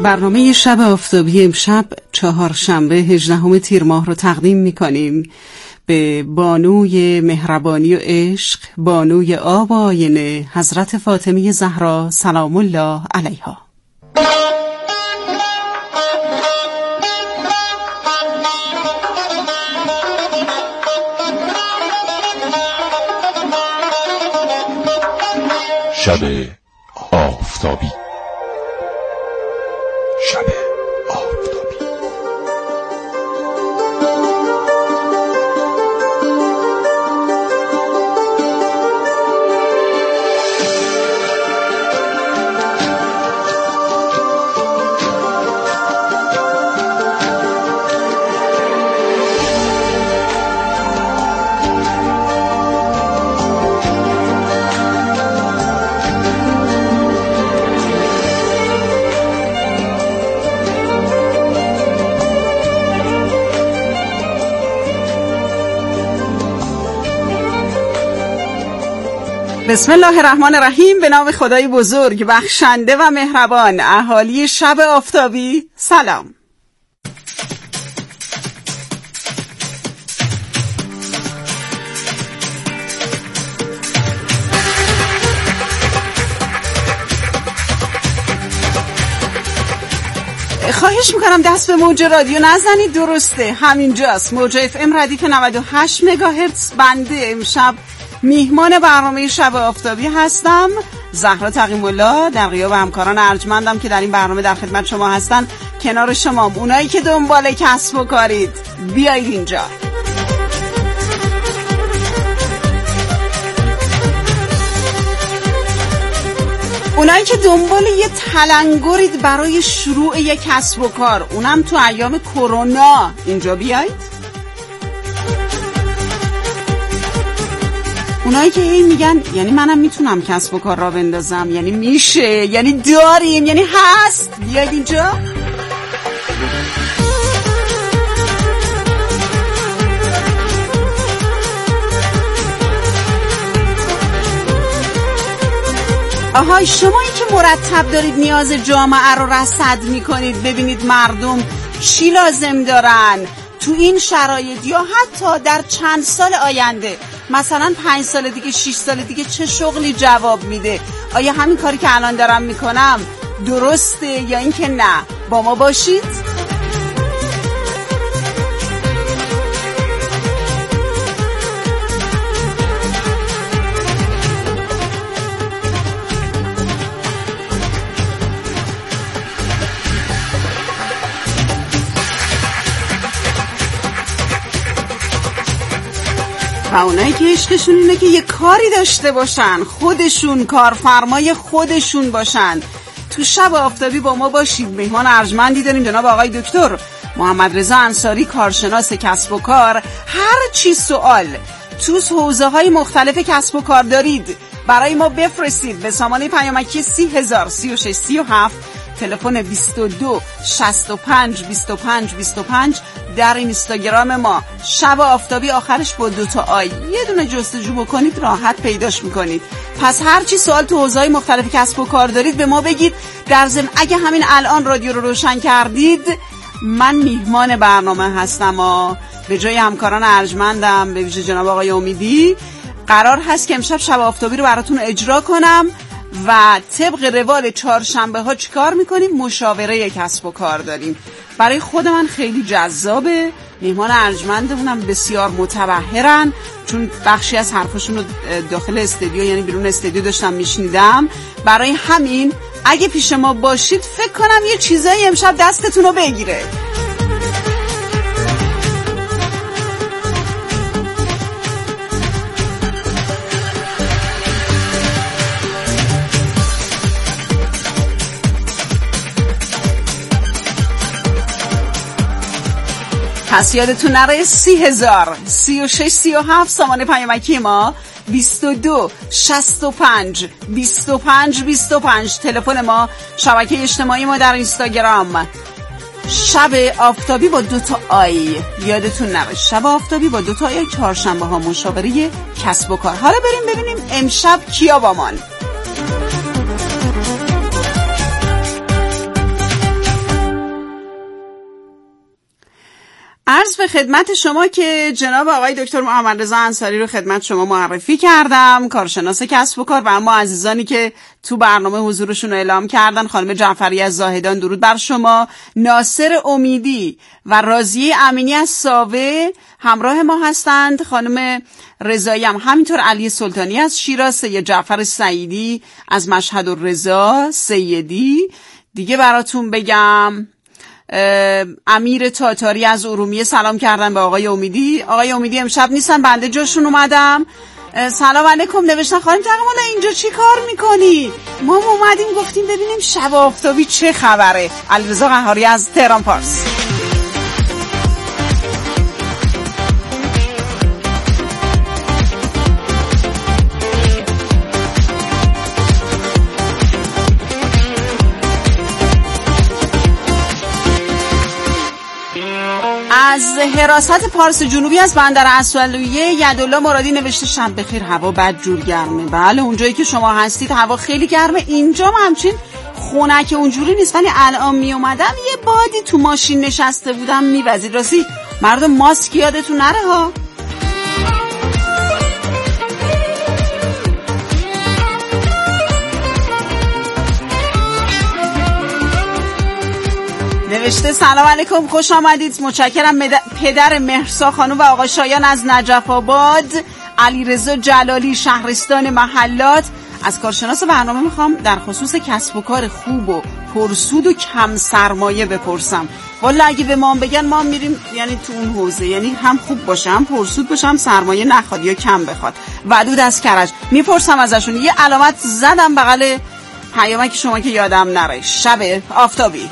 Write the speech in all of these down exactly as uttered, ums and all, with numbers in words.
برنامه شب آفتابی امشب چهارشنبه هجدهم تیر ماه رو تقدیم می‌کنیم به بانوی مهربانی و عشق، بانوی آب و آینه، حضرت فاطمه زهرا سلام الله علیها. شب آفتابی. شب آفتابی. بسم الله الرحمن الرحیم. به نام خدای بزرگ بخشنده و مهربان. اهالی شب آفتابی سلام. خواهش میکنم دست به موج رادیو نزنید، درسته همینجاست موج اف ام ردیف نود و هشت مگاهرتز. بنده امشب میهمان برنامه شب آفتابی هستم، زهرا تقی‌الله، در غیاب همکاران ارجمندم که در این برنامه در خدمت شما هستن. کنار شما اونایی که دنبال کسب و کارید بیایید اینجا. اونایی که دنبال یه تلنگرید برای شروع یه کسب و کار، اونم تو ایام کرونا، اینجا بیایید. اونایی که هی میگن یعنی منم میتونم کسب و کار را بندازم، یعنی میشه، یعنی داریم، یعنی هست، بیاید اینجا. آهای شمایی که مرتب دارید نیاز جامعه رو رصد میکنید، ببینید مردم چی لازم دارن تو این شرایط یا حتی در چند سال آینده، مثلا پنج سال دیگه، شش سال دیگه چه شغلی جواب میده؟ آیا همین کاری که الان دارم میکنم درسته یا اینکه نه؟ با ما باشید. و اونایی که عشقشون اینه که یه کاری داشته باشن، خودشون کارفرمای خودشون باشن، تو شب آفتابی با ما باشید. مهمان ارجمندی داریم، جناب آقای دکتر محمد رضا انصاری، کارشناس کسب و کار. هر چی سوال تو حوزه های مختلف کسب و کار دارید برای ما بفرستید به سامانه پیامکی سی هزار سی و شش سی و هفت، تلفن بیست و دو شصت و پنج بیست و پنج بیست و پنج. در اینستاگرام ما شب آفتابی، آخرش با دوتا آی، یه دونه جستجو بکنید راحت پیداش میکنید. پس هرچی سوال تو حوزه‌های مختلف کسب و کار دارید به ما بگید. در ضمن اگه همین الان رادیو رو روشن کردید، من میهمان برنامه هستم و به جای همکاران ارجمندم، به ویژه جناب آقای امیدی، قرار هست که امشب شب آفتابی رو براتون اجرا کنم. و طبق روال چهارشنبه ها چیکار میکنیم؟ مشاوره کسب و کار داریم. برای خود من خیلی جذابه. مهمان ارجمندمونم بسیار متبحرن، چون بخشی از حرفاشون رو داخل استودیو یعنی بیرون استودیو داشتم میشنیدم. برای همین اگه پیش ما باشید فکر کنم یه چیزایی امشب دستتون رو بگیره. پس یادتون نره سی هزار سی و شش سی و هفت سامانه پیامکی ما، بیست و دو شصت و پنج بیست و پنج بیست و پنج تلفن ما، شبکه اجتماعی ما در اینستاگرام شب آفتابی با دوتا آی. یادتون نره شب آفتابی با دوتا آی. چهارشنبه ها مشاوره کسب و کار. حالا بریم ببینیم امشب کیا با من. عرض به خدمت شما که جناب آقای دکتر محمد رضا انصاری رو خدمت شما معرفی کردم، کارشناس کسب و کار، و اما عزیزانی که تو برنامه حضورشون رو اعلام کردن، خانم جعفری از زاهدان درود بر شما، ناصر امیدی و راضیه امینی از ساوه همراه ما هستند، خانم رضایی هم همینطور، علی سلطانی از شیراز، سید جعفر سعیدی از مشهد الرضا سیدی، دیگه براتون بگم امیر تاتاری از ارومیه سلام کردن به آقای امیدی. آقای امیدی امشب نیستن، بنده جاشون اومدم. سلام علیکم. نوشتن خانم تقی‌مولا اینجا چی کار میکنی؟ ما اومدیم گفتیم ببینیم شب آفتابی چه خبره. علیرضا قهاری از تهران پارس. از حراست پارس جنوبی از بندر اسفلویه یدالله مرادی نوشته شب بخیر، هوا بد جور گرمه. بله اونجایی که شما هستید هوا خیلی گرمه، اینجا هم همچین خنک اونجوری نیست، ولی الان می اومدم یه بادی تو ماشین نشسته بودم میوزید. راستی مردم ماسک یادتون نره ها. نوشته سلام علیکم، خوش آمدید، متشکرم پدر مهرسا خانم و آقا شایان از نجف آباد، علیرضا جلالی شهرستان محلات. از کارشناس برنامه میخوام در خصوص کسب و کار خوب و پرسود و کم سرمایه بپرسم. والا اگه به ما بگن ما میریم یعنی تو اون حوزه، یعنی هم خوب باشه هم پرسود باشه هم سرمایه نخواد یا کم بخواد. ودود از کرج میپرسم ازشون. یه علامت زدم بغل پیامک شما که یادم نره. شب آفتابی.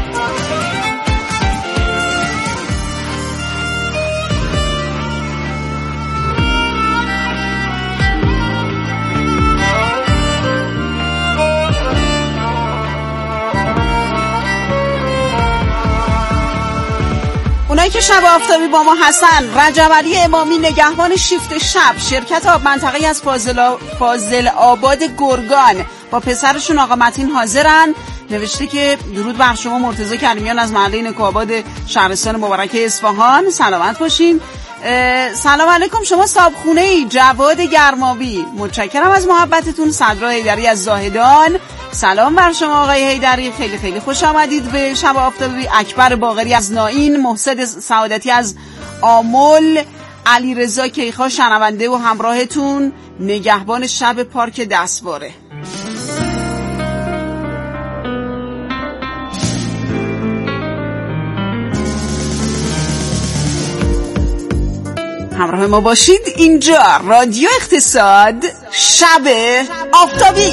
اونایی که شب آفتابی با ما هستن: رجب علی امامی نگهبان شیفت شب شرکت آب منطقه از فاضل, فاضل آباد گرگان با پسرشون آقا متین حاضرن. نوشته که درود بر شما مرتضی کریمیان از محله نکوآباد شهرستان مبارک اصفهان، سلامت باشین. سلام علیکم، شما صابخونه ای جواد گرمابی، متشکرم از محبتتون. صدرا حیدری از زاهدان، سلام بر شما آقای حیدری، خیلی خیلی خوش آمدید به شب آفتابی. اکبر باقری از نائین، محسن سعادتی از آمل، علیرضا کیخا شنونده و همراهتون، نگهبان شب پارک دستواره. همراه ما باشید، اینجا رادیو اقتصاد، شب آفتابی.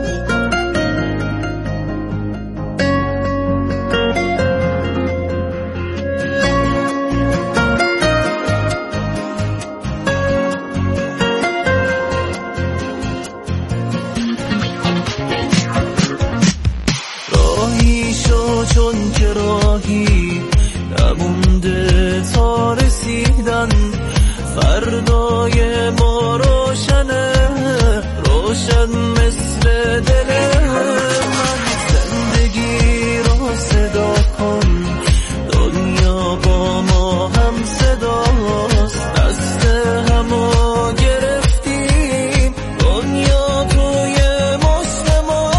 راهی شو چون که راهی نمونده تا رسیدن، فردای ما روشنه روشن مثل دل من. زندگی را صدا کن، دنیا با ما هم صداست، دست همو گرفتیم، دنیا توی مشت ما.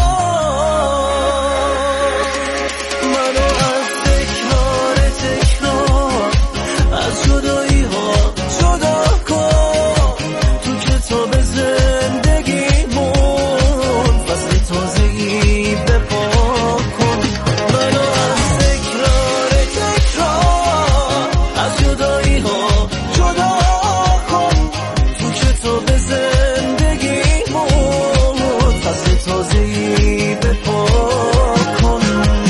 منو از تکرار تکرار از جدایی ها جدا کن، تو کتاب زندگیمون فصل تازه‌ای بپا کن. منو از تکرار تکرار از جدایی ها جدا کن، تو کتاب زندگیمون فصل تازه‌ای بپا کن.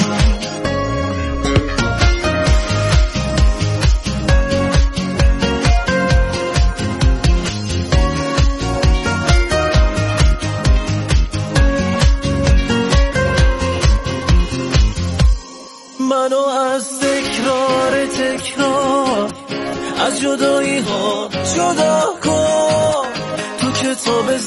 منو از تکرار تکرار از جدایی ها جدا کن، تو کتاب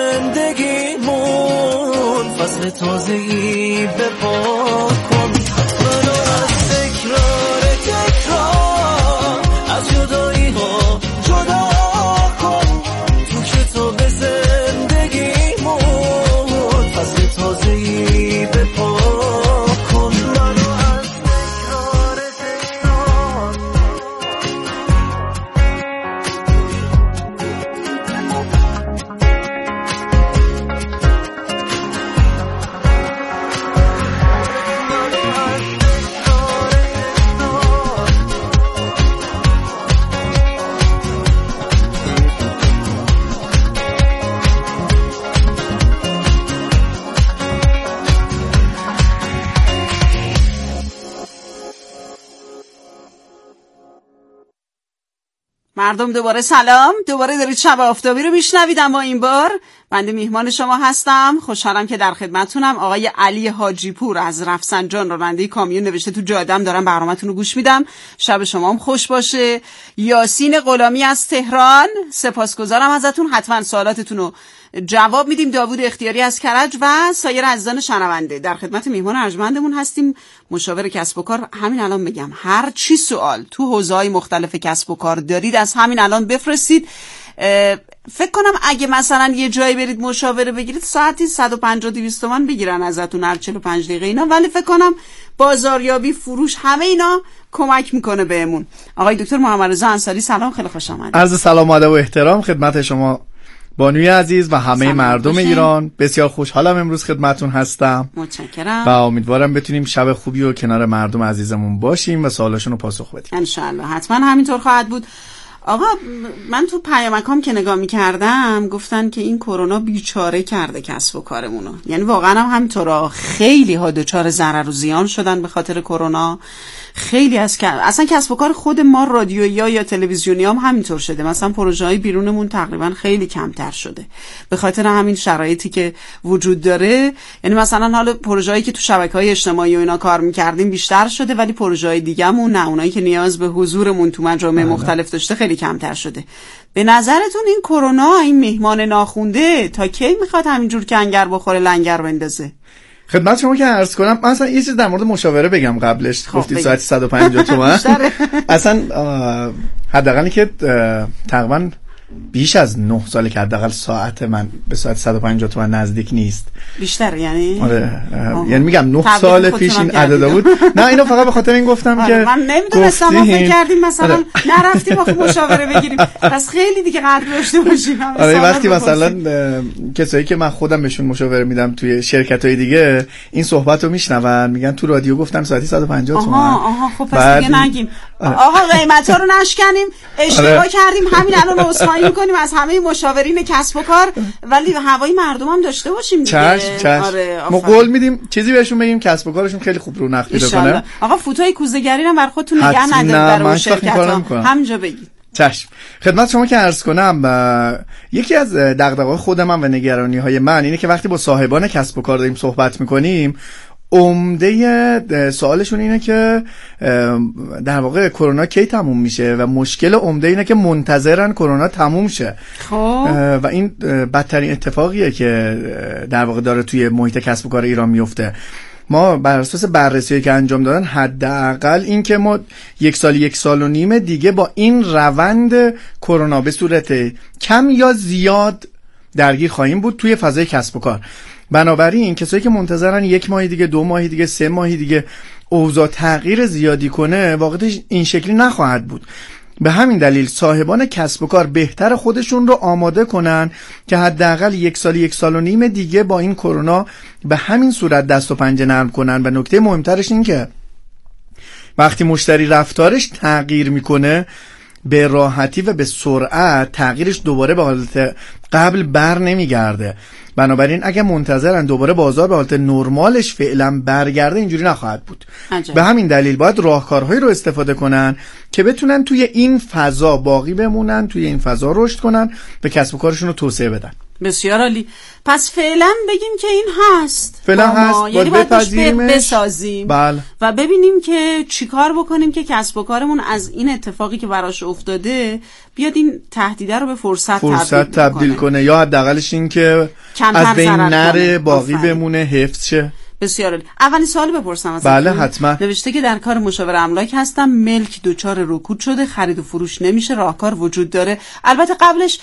زندگیمون فصل تازه‌ای بپا کن. منو از تکرار تکرار مردم دوباره سلام، دوباره دارید شب آفتابی رو میشنوید. اما این بار بنده میهمان شما هستم. خوشحالم که در خدمتتونم. آقای علی حاجی پور از رفسنجان، راننده کامیون، نوشته تو جادم دارم برنامه‌تون رو گوش میدم. شب شما هم خوش باشه. یاسین غلامی از تهران، سپاسگزارم ازتون. حتما سوالاتتون رو جواب میدیم. داوود اختیاری از کرج و سایر عزیزان شنونده در خدمت میهمان ارجمندمون هستیم. مشاور کسب و کار. همین الان بگم هر چی سوال تو حوزه‌های مختلف کسب و کار دارید از همین الان بفرستید. فکر کنم اگه مثلا یه جایی برید مشاوره بگیرید ساعتی صد و پنجاه دویست تومن بگیرن ازتون هر چهل و پنج دقیقه اینا، ولی فکر کنم بازاریابی، فروش، همه اینا کمک میکنه بهمون. آقای دکتر محمد رضا انصاری سلام، خیلی خوش آمدید. عرض سلام و ادب و احترام خدمت شما بانوی عزیز و همه مردم باشه. ایران بسیار خوشحالم امروز خدمتون هستم. متشکرم. و امیدوارم بتونیم شب خوبی و کنار مردم عزیزمون باشیم و سوالاشون رو پاسخ بدیم. ان شاء الله حتما همینطور خواهد بود. آقا من تو پیامکام که نگاه می‌کردم گفتن که این کرونا بیچاره کرده کسب و کارمونو. یعنی واقعا هم همینطورا خیلی ها دچار ضرر و زیان شدن به خاطر کرونا. خیلی از که اصلا کسب و کار خود ما رادیویی یا یا تلویزیونی هم همینطور شده. مثلا پروژه‌های بیرونمون تقریبا خیلی کمتر شده به خاطر همین شرایطی که وجود داره. یعنی مثلا حالا پروژه‌ای که تو شبکه‌های اجتماعی و اینا کار می‌کردیم بیشتر شده، ولی پروژه‌های دیگه‌مون نه، اونایی که نیاز به حضورمون تو مجامع مختلف داشته خیلی کمتر شده. به نظرتون این کرونا، این مهمان ناخونده، تا کی میخواد همینجور کنگر بخوره لنگر بندازه؟ خدمت شما که عرض کنم، من اصلا یه چیز در مورد مشاوره بگم قبلش. گفتید ساعتی صد و پنجاه تومن. اصلا حداقلی که تقریبا بیش از نه ساله که حداقل ساعت من به ساعت صد و پنجاه تومن نزدیک نیست. بیشتر یعنی؟ آره یعنی میگم نه سال پیش این عدد بود. نه اینو فقط به خاطر این گفتم آره که من نمیدونستم. ما فکر کردیم مثلا آره. نرفتیم آخه مشاوره بگیریم، پس خیلی دیگه قدر داشته باشیم. آره وقتی مثلا کسایی که من خودم بهشون مشاوره میدم توی شرکت‌های دیگه این صحبتو میشنون، میگن تو رادیو گفتن ساعتی صد و پنجاه تومن. آها آها خب پس دیگه نگیم. آقا قیمتا رو نشکنیم، اشتباه کردیم، همین الان عذرخواهی میکنیم از همه مشاورین کسب و کار، ولی هوای مردم هم داشته باشیم دیگه. چشم چشم. آره ما قول میدیم چیزی بهشون بگیم کسب و کارشون خیلی خوب رونق پیدا کنه. آقا فوتوی کوزه‌گری هم بر خودتون نگه ندارید در اون شرکت‌ها، همینجا بگید. چشم. خدمت شما که عرض کنم، یکی از دغدغه‌های خود من و نگرانی‌های من اینه که وقتی با صاحبان کسب و کار داریم صحبت می‌کنیم، عمده سوالشون اینه که در واقع کرونا کی تموم میشه و مشکل عمده اینه که منتظرن کرونا تموم شه. خب و این بدترین اتفاقیه که در واقع داره توی محیط کسب و کار ایران میفته. ما بر اساس بررسی‌ای که انجام دادن حداقل این که ما یک سال یک سال و نیم دیگه با این روند کرونا به صورت کم یا زیاد درگیر خواهیم بود توی فضای کسب و کار. بنابراین کسایی که منتظرن یک ماه دیگه، دو ماه دیگه، سه ماه دیگه اوضاع تغییر زیادی کنه، واقعیتش این شکلی نخواهد بود. به همین دلیل صاحبان کسب و کار بهتر خودشون رو آماده کنن که حداقل یک سال یک سال و نیم دیگه با این کرونا به همین صورت دست و پنجه نرم کنن. و نکته مهمترش این که وقتی مشتری رفتارش تغییر میکنه به راحتی و به سرعت تغییرش دوباره به حالت قبل بر نمیگرده. بنابراین اگه منتظرن دوباره بازار به حالت نرمالش فعلا برگرده، اینجوری نخواهد بود. عجب. به همین دلیل باید راهکارهایی رو استفاده کنن که بتونن توی این فضا باقی بمونن، توی این فضا رشد کنن، به کسب و کارشون رو توسعه بدن. بسیار عالی. پس فعلا بگیم که این هست، فعلا هست، یعنی باید بپذیریمش، بسازیم بله. و ببینیم که چیکار بکنیم که کسب و کارمون از این اتفاقی که براش افتاده بیاد این تهدیده رو به فرصت, فرصت تبدیل, تبدیل کنه. کنه یا حداقلش این که از بین نره، باقی بمونه، حفظ شه. بسیار عالی. اولین سوال بپرسم ازت. بله حتما. نوشته که در کار مشاور املاک هستم، ملک دچار رکود شده، خرید و فروش نمیشه، راهکار وجود داره؟ البته قبلش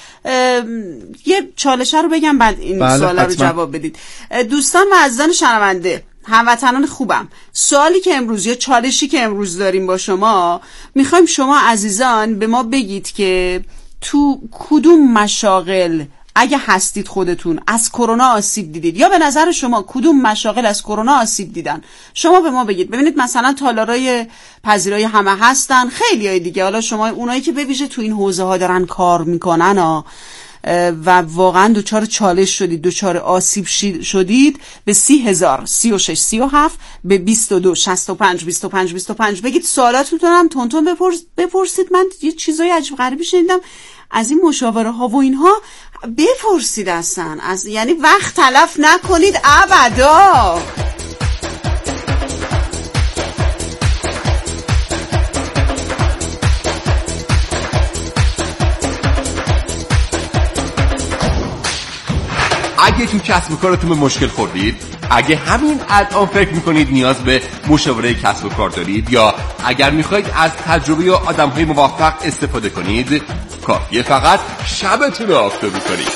یه چالشه رو بگم بعد این بله سوالا رو جواب بدید. دوستان و عزیزان شنونده، هموطنان خوبم، سوالی که امروز یا چالشی که امروز داریم با شما، میخوایم شما عزیزان به ما بگید که تو کدوم مشاغل اگه هستید خودتون از کرونا آسیب دیدید، یا به نظر شما کدوم مشاغل از کرونا آسیب دیدن، شما به ما بگید. ببینید مثلا تالارای پذیرایی همه هستن، خیلی های دیگه، حالا شما اونایی که به ویژه تو این حوزه ها دارن کار میکنن ها و واقعا دوچار چالش شدید، دوچار آسیب شدید، به سی هزار سی و شش سی و هفت به بیست و دو شصت و پنج بیست و پنج بیست و پنج بگید. سوالاتتون هم تون تون بپرس بپرسید. من یه چیزای عجیب غریبی شنیدم از این مشاوره ها و اینها، بپرسید اصلا، از یعنی وقت تلف نکنید ابدا. اگه تو کسب و کارتون به مشکل خوردید، اگه همین الان فکر میکنید نیاز به مشاوره کسب و کار دارید، یا اگر میخواید از تجربه آدم‌های موفق استفاده کنید، کافیه فقط شبتون رو آفتابی کنید.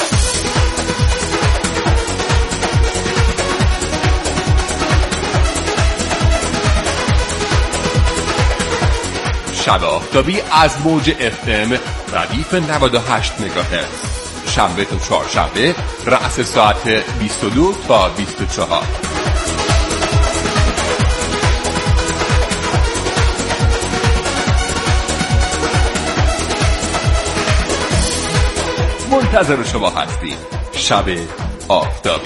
شب آفتابی از موج اف ام ردیف نود و هشت مگاهرتز، شنبه تا چهارشنبه رأس ساعت بیست و دو تا بیست و چهار. منتظر شما هستیم. شب آفتابی.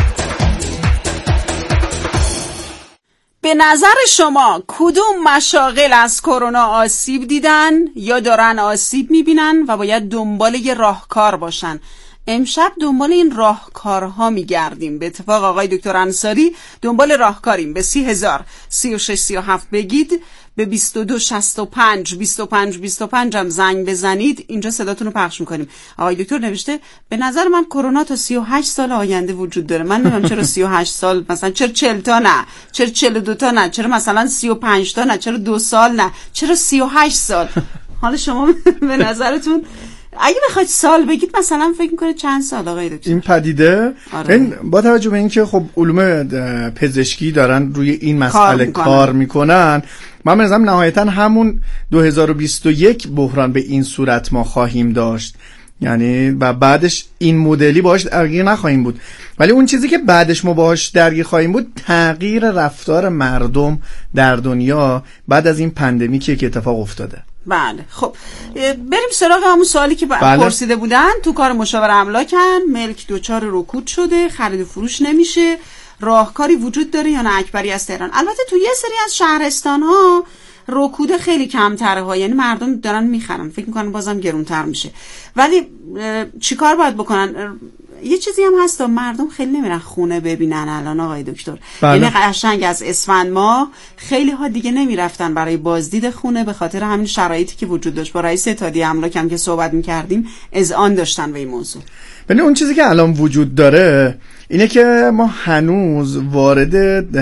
به نظر شما کدوم مشاغل از کرونا آسیب دیدن یا دارن آسیب میبینن و باید دنبال یه راهکار باشن؟ امشب دنبال این راهکارها میگردیم. به اتفاق آقای دکتر انصاری دنبال راهکاریم. به سی هزار سی و شش سی و هفت بگید، به بیست و دو شصت و پنج بیست و پنج بیست و پنج هم زنگ بزنید، اینجا صداتون رو پخش میکنیم. آقای دکتر نوشته به نظر من کرونا تا سی و هشت سال آینده وجود داره. من نمیدونم چرا سی و هشت سال، مثلا چرا چهل تا نه، چرا چهل و دو تا نه، چرا مثلا سی و پنج تا نه، چرا دو سال نه، چرا سی و هشت سال؟ حالا شما به نظرتون اگه بخواید سال بگید مثلا فکر میکنه چند سال آقای دکتر این پدیده؟ آره. این با توجه به اینکه خب علوم پزشکی دارن روی این مسئله کار, کار میکنن، من می‌نظرم نهایتا همون دو هزار و بیست و یک بحران به این صورت ما خواهیم داشت، یعنی و بعدش این مدلی باهاش درگیر نخواهیم بود. ولی اون چیزی که بعدش ما باهاش درگیر خواهیم بود تغییر رفتار مردم در دنیا بعد از این پندمیکی که اتفاق افتاده. بله خب بریم سراغ همون سوالی که بله. پرسیده بودن. تو کار مشاور املاکن، ملک دوچار رکود شده، خرید و فروش نمیشه، راهکاری وجود داره یا نه اکبری از تهران؟ البته تو یه سری از شهرستان ها رکود خیلی کمتره ها، یعنی مردم دارن میخرن، فکر میکنن بازم گرونتر میشه. ولی چیکار باید بکنن؟ یه چیزی هم هست، مردم خیلی نمیرن خونه ببینن الان آقای دکتر. بله. یعنی قشنگ از اسفند ماه خیلی ها دیگه نمیرفتن برای بازدید خونه به خاطر همین شرایطی که وجود داشت. با رئیس اتحادیه املاک هم که صحبت میکردیم اذعان داشتن به این موضوع. ببین اون چیزی که الان وجود داره اینه که ما هنوز وارد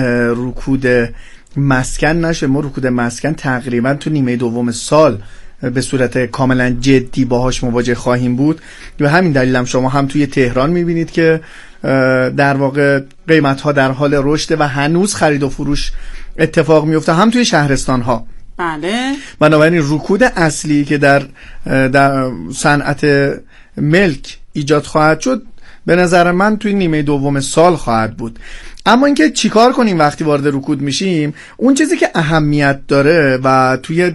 رکود مسکن نشه. ما رکود مسکن تقریبا تو نیمه دوم سال به صورت کاملا جدی باهاش مواجه خواهیم بود. و همین دلیل هم شما هم توی تهران میبینید که در واقع قیمت ها در حال رشد و هنوز خرید و فروش اتفاق میفته، هم توی شهرستان ها. بله. بنابراین رکود اصلی که در در صنعت ملک ایجاد خواهد شد به نظر من توی نیمه دوم سال خواهد بود. اما اینکه چیکار کنیم وقتی وارد رکود میشیم، اون چیزی که اهمیت داره و توی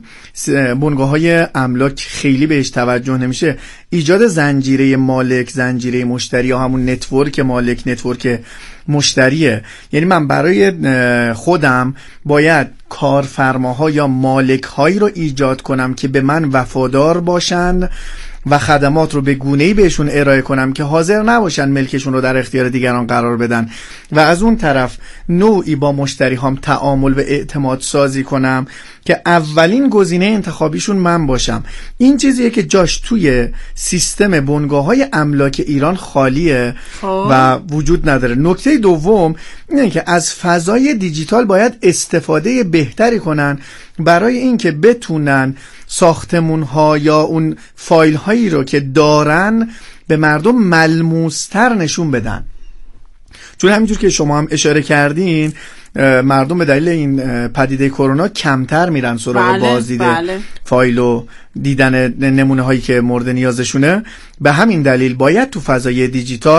بنگاه‌های املاک خیلی بهش توجه نمیشه، ایجاد زنجیره مالک، زنجیره مشتری، یا همون نتورک مالک، نتورک مشتریه. یعنی من برای خودم باید کارفرماها یا مالک هایی رو ایجاد کنم که به من وفادار باشن و خدمات رو به گونه‌ای بهشون ارائه کنم که حاضر نباشن ملکشون رو در اختیار دیگران قرار بدن، و از اون طرف نوعی با مشتری هم تعامل و اعتماد سازی کنم که اولین گزینه انتخابیشون من باشم. این چیزیه که جاش توی سیستم بنگاه‌های املاک ایران خالیه و وجود نداره. نکته دوم اینه که از فضای دیجیتال باید استفاده بهتری کنن برای اینکه بتونن ساختمون ها یا اون فایل هایی رو که دارن به مردم ملموستر نشون بدن. چون همینجور که شما هم اشاره کردین، مردم به دلیل این پدیده کرونا کمتر میرن سراغ بله، بازدید بله. فایل و دیدن نمونه هایی که مورد نیازشونه. به همین دلیل باید تو فضای دیجیتال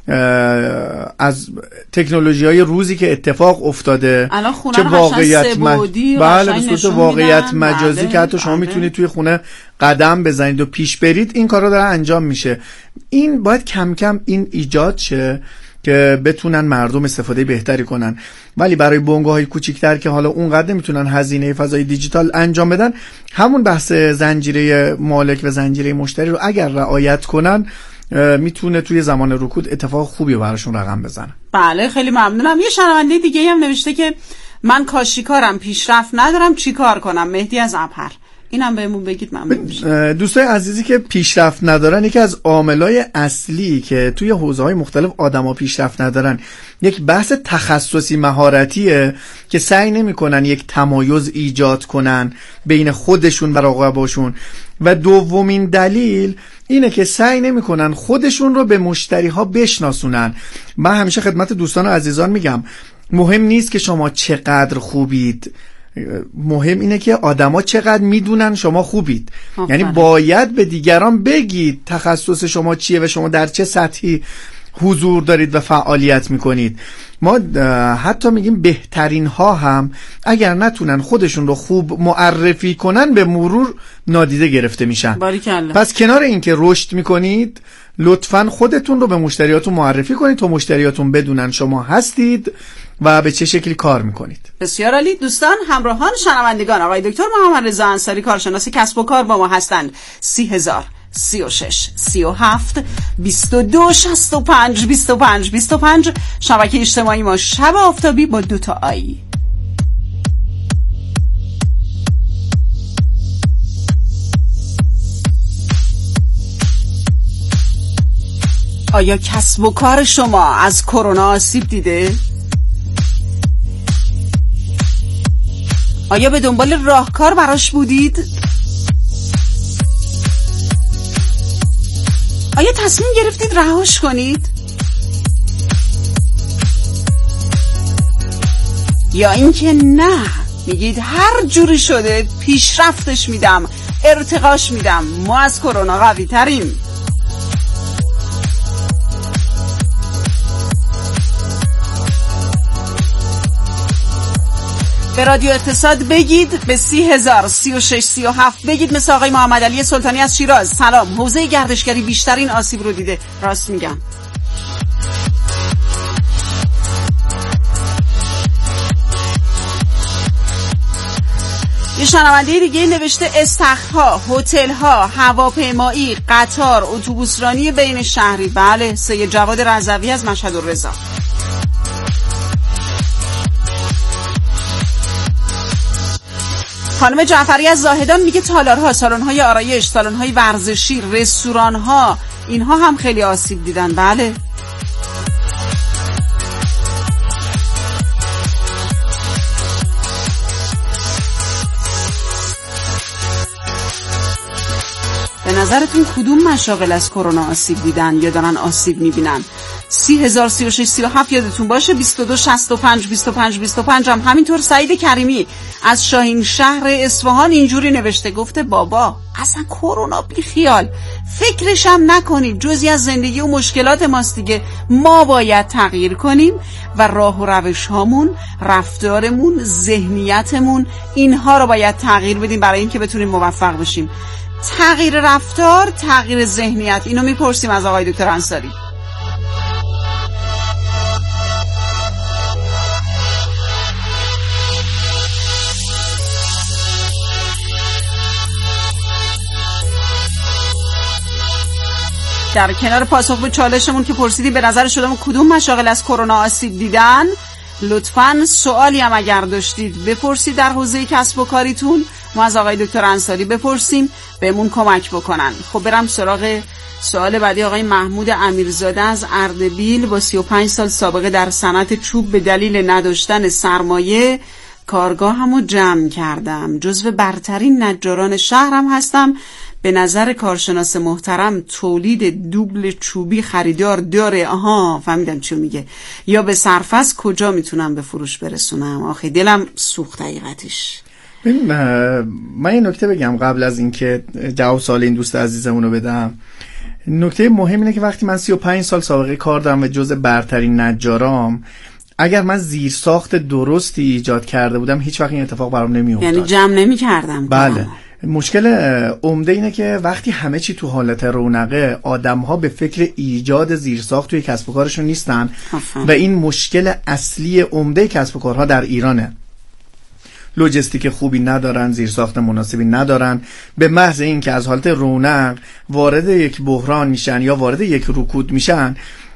از تکنولوژی های روزی که اتفاق افتاده که واقعیت مج... بله به صورت واقعیت مجازی که حتی شما میتونید توی خونه قدم بزنید و پیش برید، این کارا داره انجام میشه. این باید کم کم این ایجاد شه که بتونن مردم استفاده بهتری کنن. ولی برای بنگاه‌های کوچیک‌تر که حالا اونقدر نمیتونن هزینه فضای دیجیتال انجام بدن، همون بحث زنجیره مالک و زنجیره مشتری رو اگر رعایت کنن میتونه توی زمان رکود اتفاق خوبی براشون رقم بزنه. بله خیلی ممنونم. یه شنونده دیگه هم نوشته که من کاشیکارم، پیشرفت ندارم، چی کار کنم؟ مهدی از ابهر. اینم بهمون بگید ممنون میشم. دوستای عزیزی که پیشرفت ندارن، یکی از عاملای اصلی که توی حوزه‌های مختلف آدما پیشرفت ندارن یک بحث تخصصی مهارتیه که سعی نمی‌کنن یک تمایز ایجاد کنن بین خودشون و رقباشون. و دومین دلیل اینه که سعی نمی‌کنن خودشون رو به مشتری‌ها بشناسونن. من همیشه خدمت دوستان و عزیزان میگم مهم نیست که شما چقدر خوبید، مهم اینه که آدما چقدر میدونن شما خوبید. آفره. یعنی باید به دیگران بگید تخصص شما چیه و شما در چه سطحی حضور دارید و فعالیت میکنید. ما حتی میگیم بهترین ها هم اگر نتونن خودشون رو خوب معرفی کنن به مرور نادیده گرفته میشن. باریکلا. پس کنار اینکه رشد میکنید لطفاً خودتون رو به مشتریاتون معرفی کنید تا مشتریاتون بدونن شما هستید و به چه شکلی کار میکنید. بسیار عالی. دوستان، همراهان، شنوندگان، آقای دکتر محمد رضا انصاری کارشناس کسب و کار با ما هستند. سی هزار سی و شش سی و هفت بیست و دو شصت و پنج بیست و پنج بیست و پنج شبکه اجتماعی ما شب آفتابی با دو تا آی. آیا کسب و کار شما از کرونا آسیب دیده؟ آیا به دنبال راهکار براش بودید؟ آیا تصمیم گرفتید رهاش کنید؟ یا اینکه نه میگید هر جوری شده پیشرفتش میدم، ارتقاش میدم، ما از کرونا قوی تریم؟ به رادیو اقتصاد بگید، به سی هزار سی و شش سی و هفت بگید. مثل آقای محمد علی سلطانی از شیراز. سلام، حوزه گردشگری بیشترین آسیب رو دیده. راست میگم. یه شنونده دیگه نوشته استخرها، هتل‌ها، هواپیمایی، قطار، اتوبوسرانی بین شهری. بله، سید جواد رضوی از مشهد الرضا. خانم جعفری از زاهدان میگه تالارها، سالن‌های آرایش، سالن‌های ورزشی، رستوران‌ها، اینها هم خیلی آسیب دیدن. بله. به نظرتون کدوم مشاغل از کرونا آسیب دیدن یا دارن آسیب میبینن؟ سی هزار سی و شش سی و هفت یادتون باشه. بیست و دو شصت و پنج بیست و پنج بیست و پنج هم همینطور. سعید کریمی از شاهین شهر اصفهان اینجوری نوشته، گفته بابا اصلا کرونا بی خیال، فکرش هم نکنید، جزئی از زندگی و مشکلات ماست دیگه. ما باید تغییر کنیم و راه و روش هامون، رفتارمون، ذهنیتمون، اینها رو باید تغییر بدیم برای اینکه بتونیم موفق بشیم. تغییر رفتار، تغییر ذهنیت، اینو میپرسیم از آقای دکتر انصاری. در کنار پاسخ به چالشمون که پرسیدی به نظر شما کدوم مشاغل از کرونا آسیب دیدن، لطفاً سوالی هم اگر داشتید بپرسید در حوزه کسب و کاریتون، ما از آقای دکتر انصاری بپرسیم بهمون کمک بکنن. خب برم سراغ سوال بعدی. آقای محمود امیرزاده از اردبیل با سی و پنج سال سابقه در صنعت چوب به دلیل نداشتن سرمایه کارگاهمو جمع کردم. جزو برترین نجاران شهرم هستم. به نظر کارشناس محترم تولید دوبل چوبی خریدار داره؟ آها فهمیدم چی میگه. یا به سرفصل کجا میتونم به فروش برسونم؟ آخه دلم سوخت حقیقتش. من این نکته بگم قبل از اینکه جواب سوال این دوست عزیزمون رو بدم. نکته مهم اینه که وقتی من سی و پنج سال سابقه کار دارم و جز برترین نجارام، اگر من زیر ساخت درستی ایجاد کرده بودم هیچ وقت این اتفاق برام نمیافتاد. یعنی جمع نمی کردم. بله. مشکل عمده اینه که وقتی همه چی تو حالت رونقه، آدم‌ها به فکر ایجاد زیرساخت توی کسب و کارشون نیستن آفن. و این مشکل اصلی عمده کسب و کارها در ایرانه. لوجستیک خوبی ندارن، زیرساخت مناسبی ندارن، به محض این که از حالت رونق وارد یک بحران میشن یا وارد یک رکود میشن،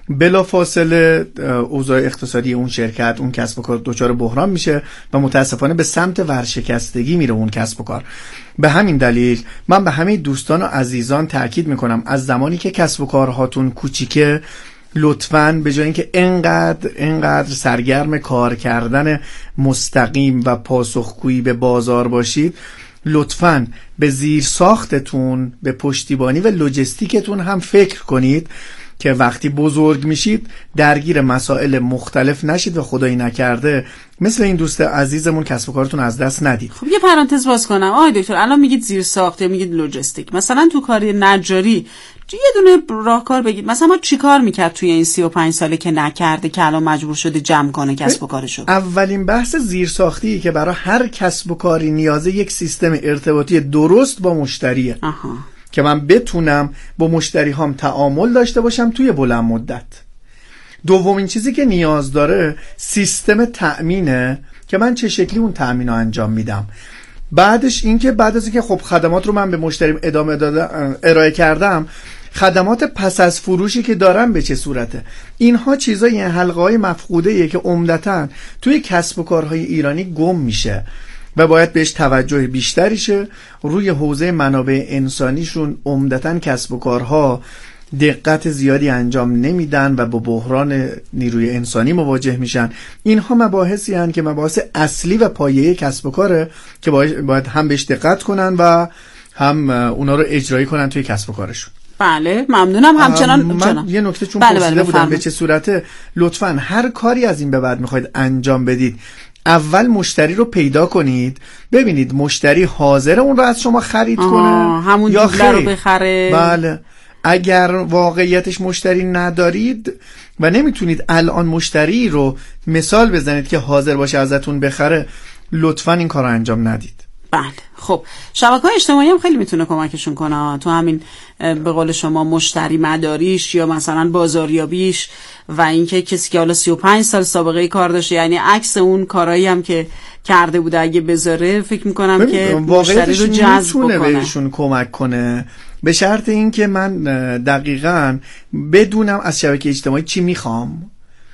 بلافاصله اوضاع اقتصادی اون شرکت، اون کسب و کار دچار بحران میشه و متاسفانه به سمت ورشکستگی میره اون کسب و کار. به همین دلیل من به همه دوستان و عزیزان تاکید میکنم از زمانی که کسب و کارهاتون کوچیکه، لطفاً به جای اینکه انقدر انقدر سرگرم کار کردن مستقیم و پاسخگویی به بازار باشید، لطفاً به زیر ساختتون، به پشتیبانی و لوجستیکتون هم فکر کنید که وقتی بزرگ میشید درگیر مسائل مختلف نشید و خدایی نکرده مثل این دوست عزیزمون کسب و کارتون از دست ندید. خب یه پرانتز باز کنم. آقای دکتر الان میگید زیر ساخت یا میگید لوجستیک، مثلا تو کاری نجاری یه دونه راهکار بگید، مثلا ما چیکار میکرد توی این سی و پنج ساله که نکرده که الان مجبور شده جمع کنه کسب و کارشو؟ اولین بحث زیر ساختی که برای هر کسب و کاری نیازه یک سیستم ارتباطی درست با مشتریه. آها. که من بتونم با مشتری هام تعامل داشته باشم توی بلند مدت. دومین چیزی که نیاز داره سیستم تأمینه که من چه شکلی اون تأمین رو انجام میدم. بعدش این که بعد از اینکه خب خدمات رو من به مشتریم ادامه دادم، ارائه کردم، خدمات پس از فروشی که دارم به چه صورته. اینها چیزای حلقه‌های مفقوده‌ایه که عمدتاً توی کسب و کارهای ایرانی گم میشه و باید بهش توجه بیشتری شه. روی حوزه منابع انسانیشون عمدتاً کسب و کارها دقت زیادی انجام نمیدن و با بحران نیروی انسانی مواجه میشن. اینها مباحثی هستند که مباحث اصلی و پایه‌ای کسب و کاره که باید هم بهش دقت کنن و هم اونا رو اجرایی کنن توی کسب و کارشون. بله ممنونم. همچنان من یه نکته چون بله پرسیده بله بودم به چه صورته، لطفاً هر کاری از این به بعد میخواید انجام بدید اول مشتری رو پیدا کنید، ببینید مشتری حاضر اون رو از شما خرید کنه همون یا خیر رو بخره. بله. اگر واقعیتش مشتری ندارید و نمیتونید الان مشتری رو مثال بزنید که حاضر باشه ازتون بخره، لطفاً این کار رو انجام ندید. بله. خب شبکه‌های اجتماعی هم خیلی میتونه کمکشون کنه تو همین به قول شما مشتری مداریش یا مثلا بازاریابیش و اینکه کسی که حالا سی و پنج سال سابقه کار داشته، یعنی عکس اون کارایی هم که کرده بوده اگه بذاره، فکر میکنم که مشتری رو جذب بکنه، بهشون کمک کنه، به شرط این که من دقیقاً بدونم از شبکه اجتماعی چی میخوام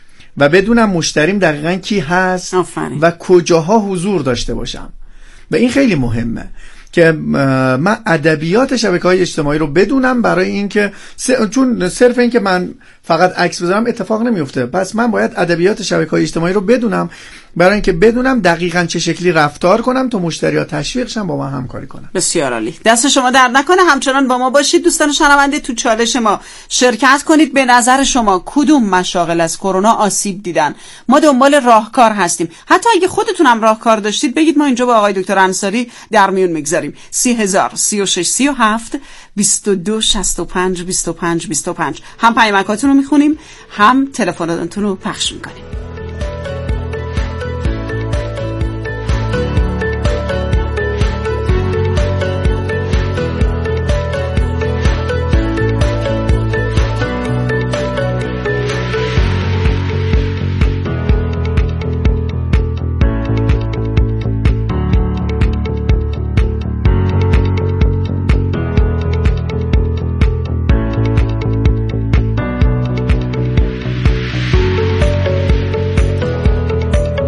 و بدونم مشتریم دقیقاً کی هست آفرین. و کجاها حضور داشته باشم. و این خیلی مهمه که من ادبیات شبکه‌های اجتماعی رو بدونم، برای اینکه چون صرف این که من فقط عکس بذارم اتفاق نمیفته، پس من باید ادبیات شبکه‌های اجتماعی رو بدونم برای اینکه بدونم دقیقاً چه شکلی رفتار کنم تا مشتری‌ها تشویق شن با من همکاری کنن. بسیار عالی. دست شما درد نکنه. همچنان با ما باشید دوستان شنونده، تو چالش ما شرکت کنید. به نظر شما کدوم مشاغل از کرونا آسیب دیدن؟ ما دنبال راهکار هستیم. حتی اگه خودتون هم راهکار داشتید بگید، ما اینجا با آقای دکتر انصاری در میون میگذاریم. سی هزار سی و شش سی و هفت بیست و دو شصت و پنج بیست و پنج بیست و پنج هم پیامکاتون رو میخونیم هم تلفناتون رو پخش میکنیم.